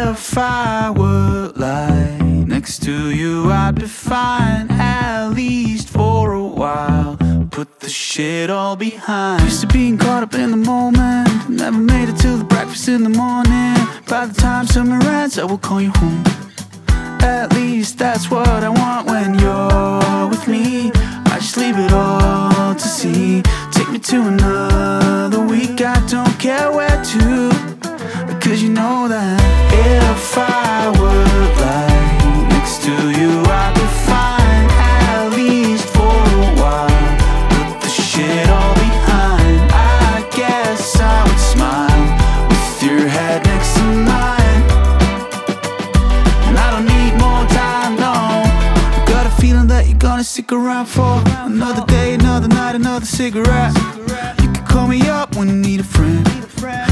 If I were lying next to you, I'd be fine, at least for a while. Put the shit all behind. Used to being caught up in the moment, never made it till the breakfast in the morning. By the time summer ends, I will call you home. At least that's what I want when you're with me. I just leave it all to see. Take me to another week, I don't care where to, because you know that if I were lying next to you, I'd be fine, at least for a while. Put the shit all behind. I guess I would smile with your head next to mine. And I don't need more time, no. I got a feeling that you're gonna stick around for another day, another night, another cigarette. You can call me up when you need a friend.